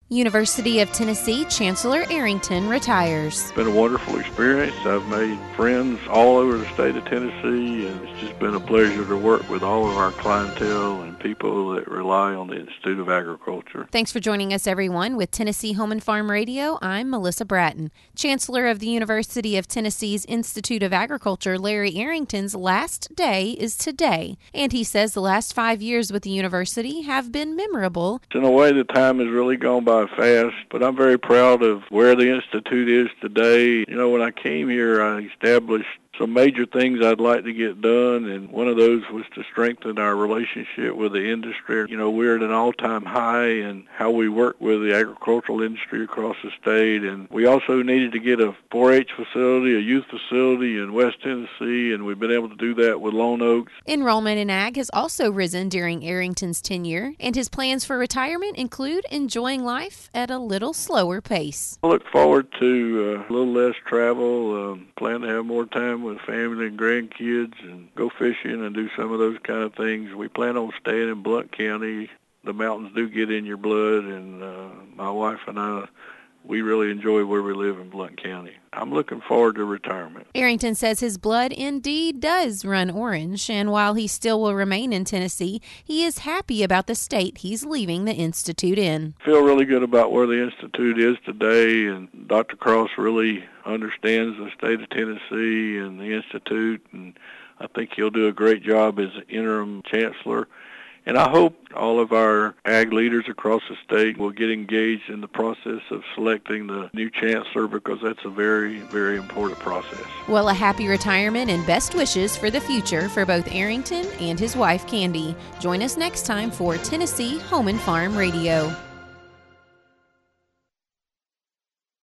University of Tennessee Chancellor Arrington retires. It's been a wonderful experience. I've made friends all over the state of Tennessee, and it's just been a pleasure to work with all of our clientele and people that rely on the Institute of Agriculture. Thanks for joining us, everyone. With Tennessee Home and Farm Radio, I'm Melissa Bratton. Chancellor of the University of Tennessee's Institute of Agriculture, Larry Arrington's last day is today, and he says the last 5 years with the university have been memorable. In a way, the time has really gone by fast, but I'm very proud of where the Institute is today. You know, when I came here, I established some major things I'd like to get done, and one of those was to strengthen our relationship with the industry. You know, we're at an all-time high in how we work with the agricultural industry across the state, and we also needed to get a 4-H facility, a youth facility in West Tennessee, and we've been able to do that with Lone Oaks. Enrollment in ag has also risen during Arrington's tenure, and his plans for retirement include enjoying life at a little slower pace. I look forward to a little less travel, plan to have more time with family and grandkids and go fishing and do some of those kind of things. We plan on staying in Blount County. The mountains do get in your blood, and my wife and I, we really enjoy where we live in Blount County. I'm looking forward to retirement. Arrington says his blood indeed does run orange, and while he still will remain in Tennessee, he is happy about the state he's leaving the Institute in. I feel really good about where the Institute is today, and Dr. Cross really understands the state of Tennessee and the Institute, and I think he'll do a great job as interim chancellor. And I hope all of our ag leaders across the state will get engaged in the process of selecting the new chancellor, because that's a very, very important process. Well, a happy retirement and best wishes for the future for both Arrington and his wife, Candy. Join us next time for Tennessee Home and Farm Radio.